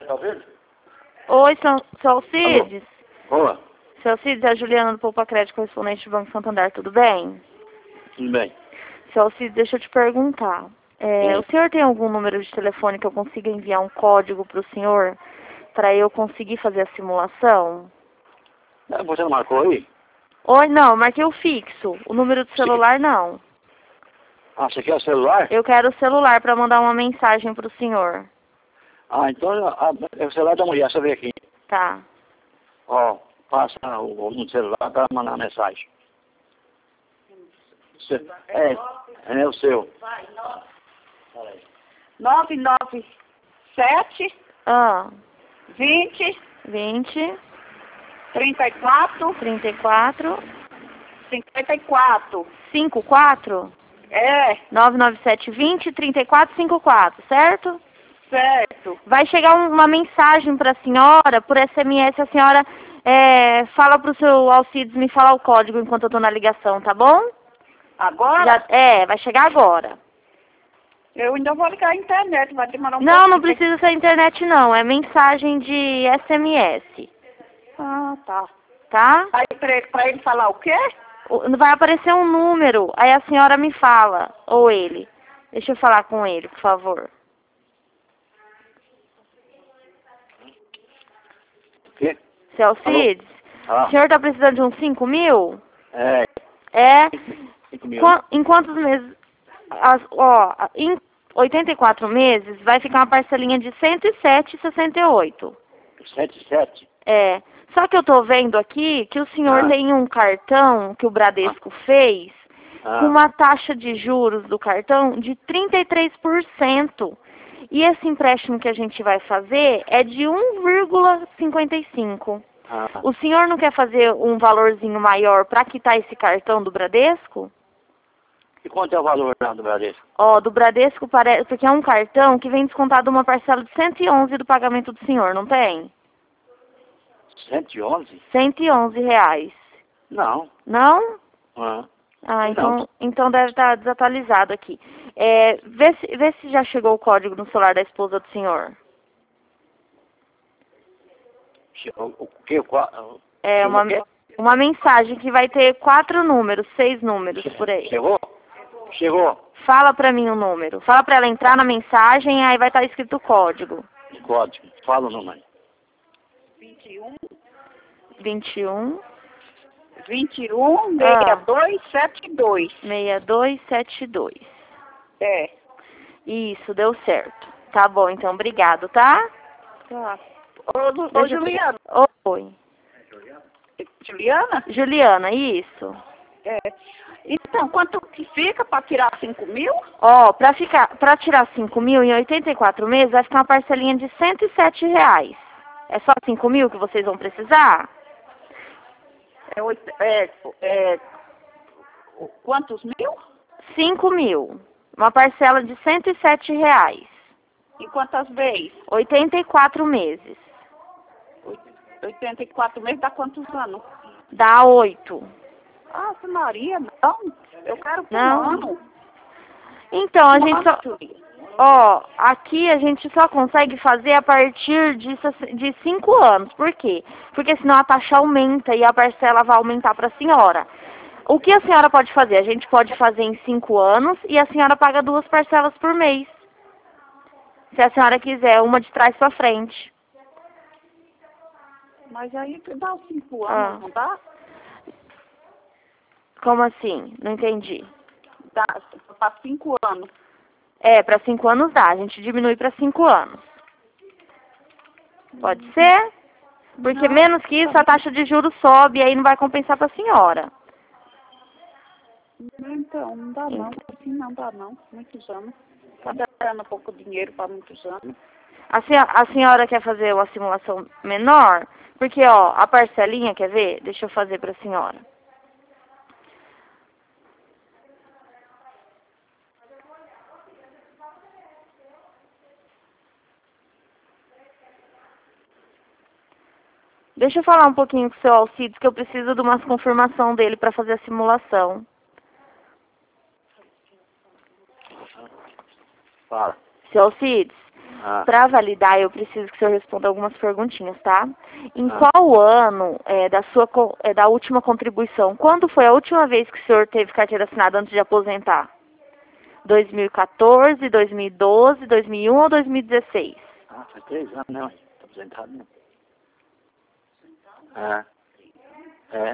Tá vendo? Oi, seu Alcides. Boa, Seu Alcides, é a Juliana do Poupa Crédito, correspondente do Banco Santander, tudo bem? tudo bem. Seu Alcides, deixa eu te perguntar. O senhor tem algum número de telefone que eu consiga enviar um código para o senhor para eu conseguir fazer a simulação? Você não marcou aí? Oi, não, marquei o fixo. O número do celular, não. Ah, você quer o celular? Eu quero o celular para mandar uma mensagem para o senhor. Ah, então é o celular da mulher, deixa eu ver aqui. Tá. Ó, passa o número do celular para mandar uma mensagem. É o seu. 997 Ah, 20 20, 34 34, 54. 54? É, 997 20 34 54, certo? certo. Vai chegar uma mensagem para a senhora, por SMS, a senhora fala para o seu Alcides me falar o código enquanto eu estou na ligação, tá bom? Agora, Vai chegar agora. eu ainda vou ligar a internet, vai demorar um Não, pouquinho. não precisa ser internet não, é mensagem de SMS, Ah, tá. tá? Aí pra ele falar o quê? Vai aparecer um número, aí a senhora me fala, ou ele. Deixa eu falar com ele, por favor. O quê? Seu Alcides, Ah, o senhor está precisando de uns 5 mil? é. É? 5 mil. Em quantos meses? Em 84 meses vai ficar uma parcelinha de 107,68. 77? É. Só que eu tô vendo aqui que o senhor tem um cartão que o Bradesco fez com uma taxa de juros do cartão de 33%. E esse empréstimo que a gente vai fazer é de 1,55. O senhor não quer fazer um valorzinho maior para quitar esse cartão do Bradesco? E quanto é o valor lá do Bradesco? Do Bradesco parece, porque é um cartão que vem descontado uma parcela de 111 do pagamento do senhor, não tem? 111? 111 reais. Não. Não? Ah. Então deve estar desatualizado aqui. Vê se já chegou o código no celular da esposa do senhor. O quê? É uma mensagem que vai ter 4 números, 6 números por aí. Chegou? Chegou. Fala pra mim o número. Fala pra ela entrar na mensagem, aí vai estar escrito o código. Código. Fala o número. 21 6272. 6272. É. Isso, deu certo. Tá bom, então, obrigado, tá? Tá. Ô Juliana. Oi. Juliana? Juliana, isso. É. Então, quanto que fica para tirar 5 mil? Pra tirar 5 mil em 84 meses, vai ficar uma parcelinha de 107 reais. É só 5 mil que vocês vão precisar? Quantos mil? 5 mil. Uma parcela de 107 reais. Em quantas vezes? 84 meses. 84 meses dá quantos anos? Dá 8. Ah, Maria, não. Eu quero por Não. ano. Então, a gente só... aqui a gente só consegue fazer a partir de 5 anos. Por quê? Porque senão a taxa aumenta e a parcela vai aumentar para a senhora. O que a senhora pode fazer? A gente pode fazer em 5 anos e a senhora paga 2 parcelas por mês. Se a senhora quiser, uma de trás para frente. Mas aí dá 5 anos, não dá? Como assim? Não entendi. Dá para 5 anos. Para 5 anos dá. A gente diminui para 5 anos. Pode ser? Porque menos que isso, a taxa de juros sobe e aí não vai compensar para a senhora. Então, não dá não. Assim não dá não. Muitos anos. Tá dando pouco dinheiro para muitos anos. A senhora quer fazer uma simulação menor? Porque, a parcelinha, quer ver? Deixa eu fazer para a senhora. Deixa eu falar um pouquinho com o seu Alcides, que eu preciso de umas confirmação dele para fazer a simulação. Fala. Seu Alcides, Para validar, eu preciso que o senhor responda algumas perguntinhas, tá? Em Ah. qual ano da última contribuição? Quando foi a última vez que o senhor teve carteira assinada antes de aposentar? 2014, 2012, 2001 ou 2016? Faz 3 anos, né, mãe? Tô aposentado, né? É.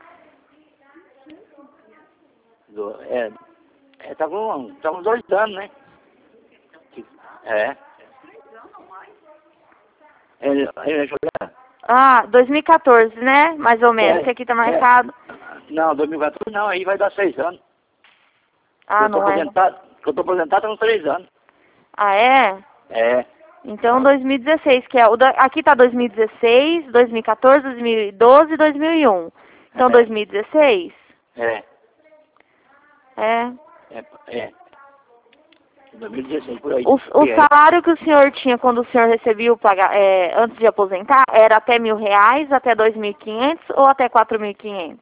Tá com uns 2 anos, né? É. Ah, 2014, né? Mais ou menos, que aqui tá marcado. Não, 2014 não, aí vai dar 6 anos. Ah, não é? Eu tô aposentado há uns 3 anos. Ah, é? É. Então 2016, que é aqui tá 2016, 2014, 2012 e 2001. Então 2016? É. É. 2016, por aí. O salário que o senhor tinha quando o senhor recebia antes de aposentar era até R$1.000, até 2.500 ou até 4.500?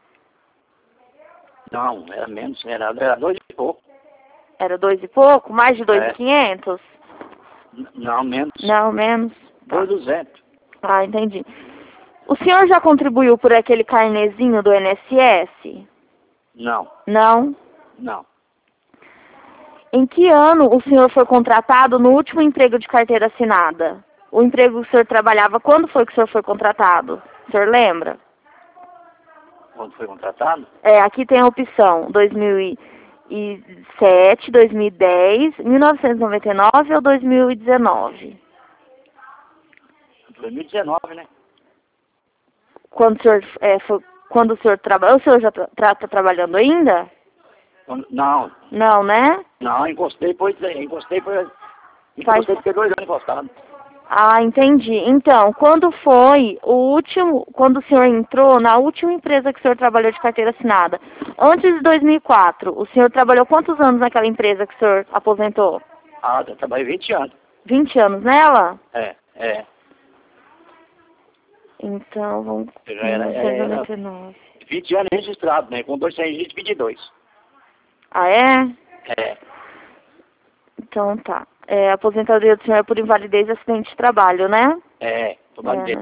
Não, era menos, era 2 e pouco. Era 2 e pouco? Mais de 2.500? Não, menos. Não, menos. 2.200. Ah, entendi. O senhor já contribuiu por aquele carnezinho do INSS? Não. Não? Não. Em que ano o senhor foi contratado no último emprego de carteira assinada? O emprego que o senhor trabalhava, quando foi que o senhor foi contratado? O senhor lembra? Quando foi contratado? Aqui tem a opção 2007, 2010, 1999 ou 2019? 2019, né? Quando o senhor trabalhou, o senhor já tá trabalhando ainda? Não. Não, né? Não, encostei porque 2 anos encostado. Ah, entendi. Então, quando o senhor entrou na última empresa que o senhor trabalhou de carteira assinada? Antes de 2004, o senhor trabalhou quantos anos naquela empresa que o senhor aposentou? Eu trabalhei 20 anos. 20 anos nela? É. Então, vamos... Já era 20 anos registrado, né? Com 2 registros, 22. Ah, é? É. Então, tá. A aposentadoria do senhor é por invalidez e acidente de trabalho, né? Tô validando. Né?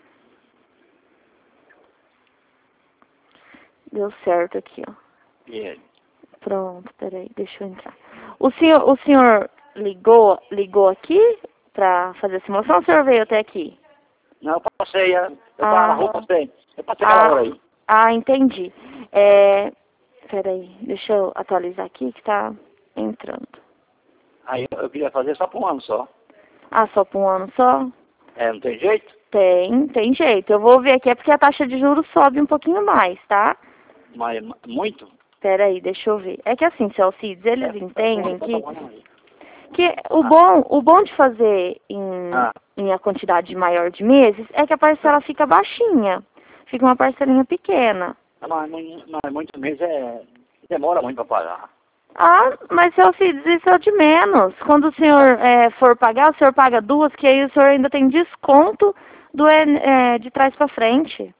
Deu certo aqui, ó. Pronto, peraí, deixa eu entrar. O senhor ligou aqui pra fazer a simulação ou o senhor veio até aqui? Não, eu passei, eu tava na rua, passei. Eu passei aquela hora aí. Ah, entendi. Peraí, deixa eu atualizar aqui que tá entrando. Aí eu queria fazer só por um ano só. Ah, só por um ano só? Não tem jeito? Tem jeito. Eu vou ver aqui, é porque a taxa de juros sobe um pouquinho mais, tá? Mas muito? Peraí, deixa eu ver. É que assim, seu Alcides, eles entendem que o bom de fazer em a quantidade maior de meses é que a parcela fica baixinha. Fica uma parcelinha pequena. Mas muitos meses demora muito para pagar. Ah, mas seu Alcides, isso é o de menos. Quando o senhor for pagar, o senhor paga 2, que aí o senhor ainda tem desconto de trás para frente.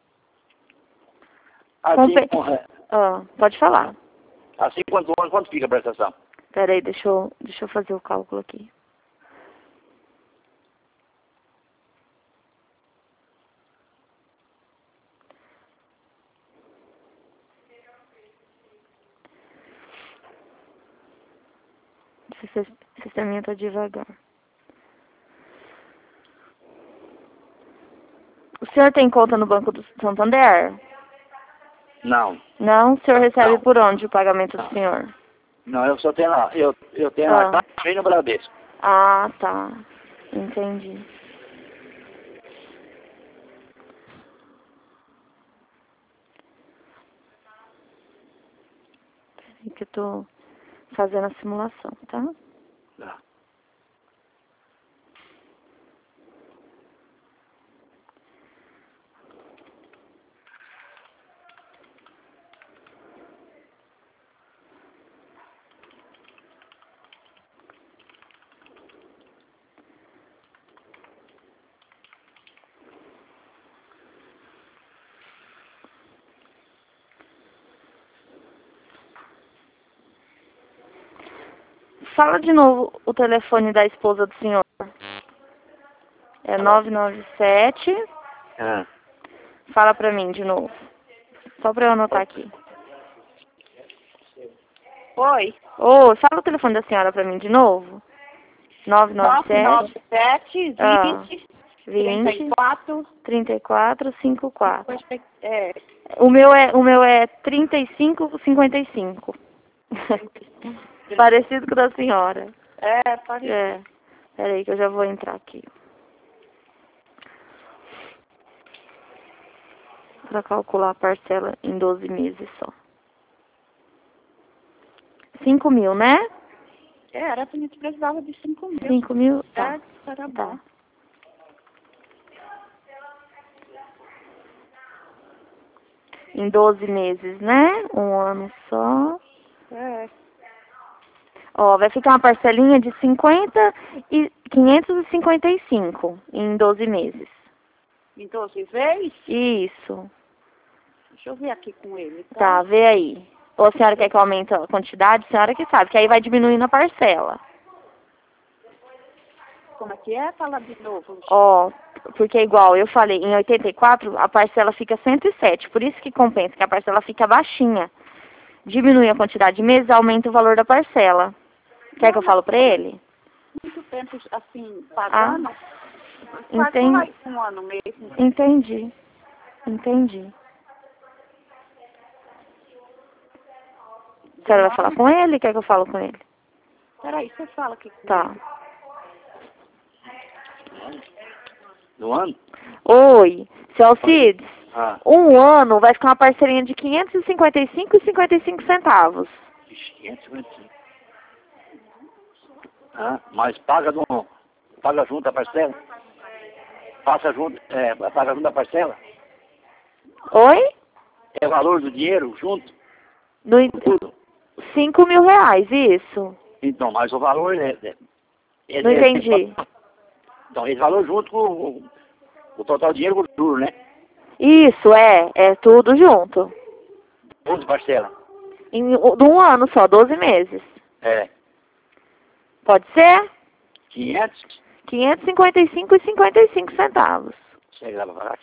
Pode falar. Assim, quanto fica a prestação? Peraí, deixa eu fazer o cálculo aqui. O sisteminha tá devagar. O senhor tem conta no Banco do Santander? Não. Não? O senhor recebe por onde o pagamento do senhor? Não, eu só tenho lá. Eu tenho na Caixa e no Bradesco. Ah, tá. Entendi. Peraí que eu tô fazendo a simulação, tá? Tá. Fala de novo o telefone da esposa do senhor. É 997. Ah. Fala pra mim de novo. Só pra eu anotar aqui. Oi. Ô, fala o telefone da senhora pra mim de novo. 997 997 20 34 54. É. O meu é 3555. Parecido com o da senhora. É, pode. É. Peraí que eu já vou entrar aqui. Pra calcular a parcela em 12 meses só. 5.000, né? Era, a gente precisava de 5.000. 5.000? Tá. Era Tá. bom. Em 12 meses, né? Um ano só. É. Ó, vai ficar uma parcelinha de 555 em 12 meses. Em 12 vezes? Isso. Deixa eu ver aqui com ele. Tá, vê aí. Ou a senhora quer que eu aumente a quantidade? A senhora que sabe, que aí vai diminuindo a parcela. Como é que é? Fala de novo. Ó, porque igual eu falei, em 84 a parcela fica 107. Por isso que compensa, que a parcela fica baixinha. Diminui a quantidade de meses, aumenta o valor da parcela. Quer que eu falo pra ele? Muito tempo assim, pagando. Entendi. Mais um ano mesmo. Entendi. Entendi. A senhora vai falar com ele? Quer que eu falo com ele? Peraí, você fala aqui. Tá. Do ano? Oi, seu Alcides. Ah. Um ano vai ficar uma parcelinha de 555,55 centavos. 555. Ah, mas paga junto a parcela? Paga junto a parcela? Oi? É o valor do dinheiro junto? No, Tudo? 5.000 reais, isso. Então, mas o valor Não entendi. Então, esse valor junto com o total dinheiro com o juro, né? Isso, é tudo junto. 12 parcela. De um ano só, 12 meses. É. Pode ser? 500? 555,55 centavos. Chega lá pra pagar.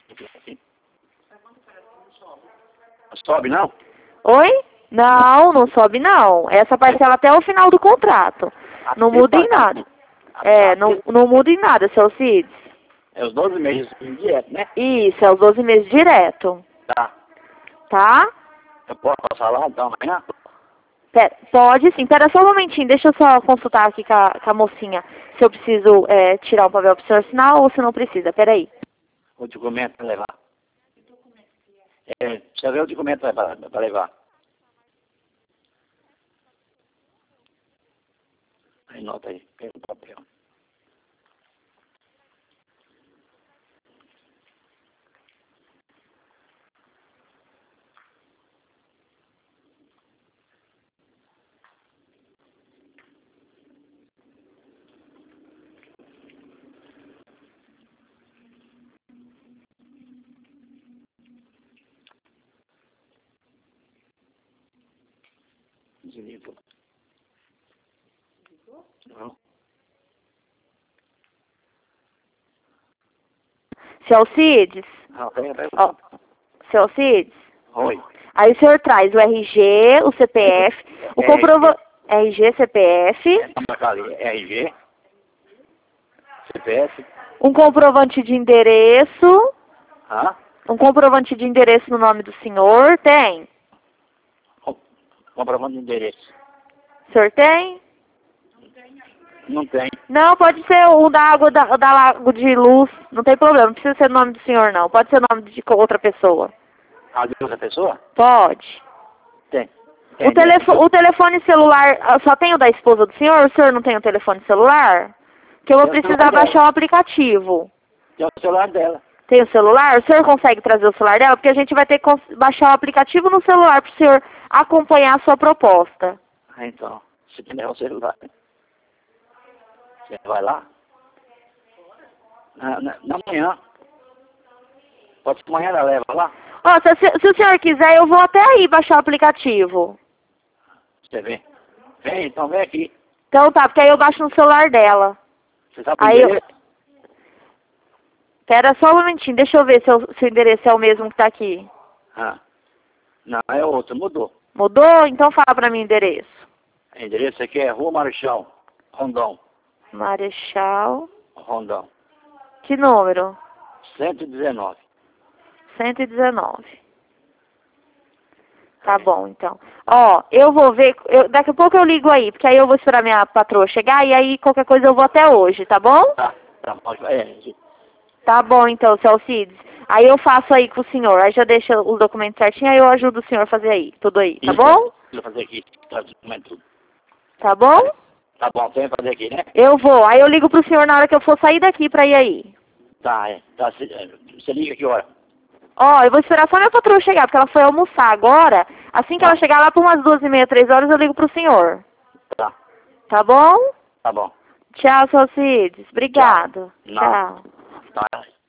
Sobe, não? Oi? Não, não sobe não. Essa parcela até o final do contrato. Não muda em nada. Não muda em nada, seu Alcides. É os 12 meses direto, né? Isso, é os 12 meses direto. Tá. Tá? Eu posso passar lá então amanhã? Pode sim. Pera só um momentinho. Deixa eu só consultar aqui com a mocinha se eu preciso tirar um papel pro senhor assinar ou se não precisa. Pera aí. O documento para levar. Precisa ver o documento para levar. Aí, nota aí. Pega o papel. Desligou. Não. Seu Alcides? Pega. Ó, seu Alcides? Oi. Aí o senhor traz o RG, o CPF, o comprovante... RG, CPF... RG, CPF. Um comprovante de endereço... Hã? Um comprovante de endereço no nome do senhor, tem? Comprovante de endereço. O senhor tem? Não tem. Não, pode ser o da água da Lago de Luz, não tem problema, não precisa ser o nome do senhor não, pode ser o nome de outra pessoa. A de outra pessoa? Pode. Tem. O telefone celular, só tem o da esposa do senhor? O senhor não tem o telefone celular? Que eu vou precisar baixar o aplicativo. Tem o celular dela. Tem o celular? O senhor consegue trazer o celular dela? Porque a gente vai ter que baixar o aplicativo no celular para o senhor acompanhar a sua proposta. Então, se tiver o celular. Você vai lá? Na manhã. Pode ser que amanhã ela leva lá. Ó, se o senhor quiser, eu vou até aí baixar o aplicativo. Você vem. Vem, então vem aqui. Então tá, porque aí eu baixo no celular dela. Você sabe Aí o endereço? Espera só um momentinho, deixa eu ver se o endereço é o mesmo que tá aqui. Ah. Não, é outro, mudou. Mudou? Então fala pra mim o endereço. O endereço aqui é Rua Marechal, Rondão. Marechal. Rondão. Que número? 119. 119. Tá bom, então. Ó, eu vou ver, daqui a pouco eu ligo aí, porque aí eu vou esperar minha patroa chegar e aí qualquer coisa eu vou até hoje, tá bom? Tá bom. Tá bom, então, seu Alcides. Aí eu faço aí com o senhor, aí já deixa o documento certinho, aí eu ajudo o senhor a fazer aí, tudo aí, tá bom? Vou fazer aqui, tá o documento tudo. Tá bom? Tá bom, tem que fazer aqui, né? Eu vou, aí eu ligo pro senhor na hora que eu for sair daqui pra ir aí. Tá, você liga que hora? Ó, eu vou esperar só minha patroa chegar, porque ela foi almoçar agora. Assim que ela chegar lá por umas 2h30, 3h, eu ligo pro senhor. Tá. Tá bom? Tá bom. Tchau, seu Alcides. Obrigado. Tchau. Tá.